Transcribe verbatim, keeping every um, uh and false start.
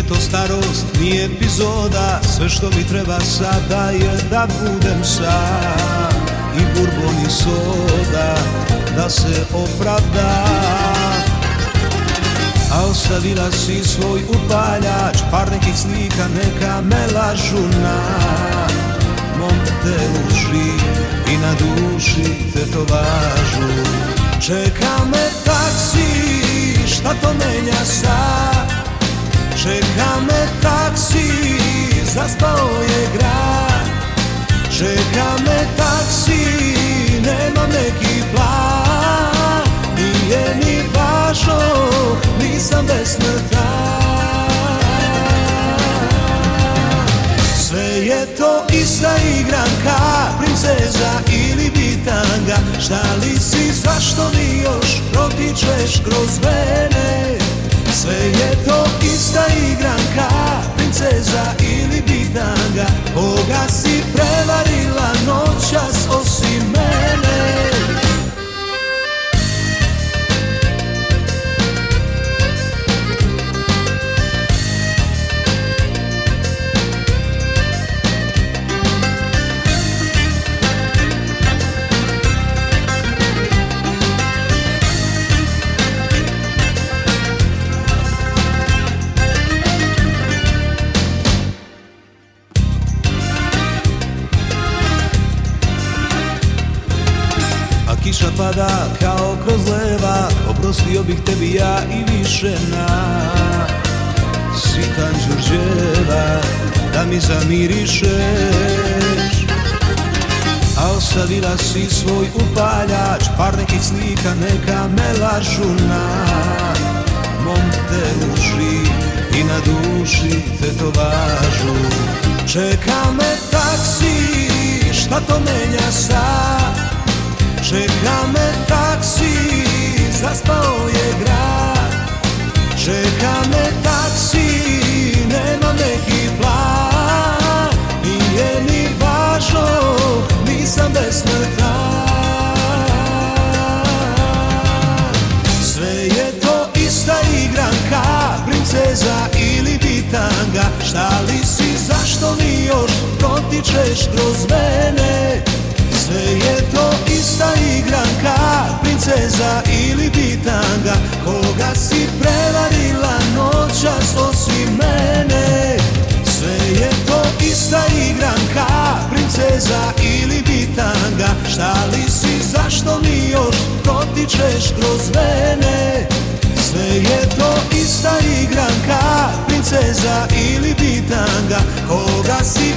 to starost, nije epizoda. Sve što mi treba sada je da budem sam, i bourbon i soda da se opravda. A ostavila si svoj upaljač, par nekih slika neka me lažu na mom telu živ i na duši tetovažu. Čeka me taksi, šta to menja sad? Čeka me taksi, zaspao je grad. Čeka me taksi, nemam neki plan. Nije mi važno, nisam besmrtan. Sve je to ista igranka, princeza ili bitanga. Šta li si, zašto mi još protičeš kroz vene? Sve je to ista igranka, princeza ili bitanga. Koga si prevarila noćas osim mene? Kiša pada kao kroz leva, oprostio bih tebi ja i više na sitan Đurđeva, da mi zamirišeš. A ostavila si svoj upaljač, par nekih slika neka me lažu na mom telu živ i na duši tetovažu. Čeka me taksi, šta to menja sad? Čeka me taksi, zaspao je grad. Čeka me taksi, nemam neki plan. Nije mi važno, nisam besmrtan. Sve je to ista igranka, princeza ili bitanga. Šta li si, zašto mi još protičeš kroz vene? Sve je to ista igranka, princeza ili bitanga. Koga si prevarila noćas osim mene? Sve je to ista igranka, princeza ili bitanga. Šta li si, zašto mi još protičeš kroz vene? Sve je to ista igranka, princeza ili bitanga. Koga si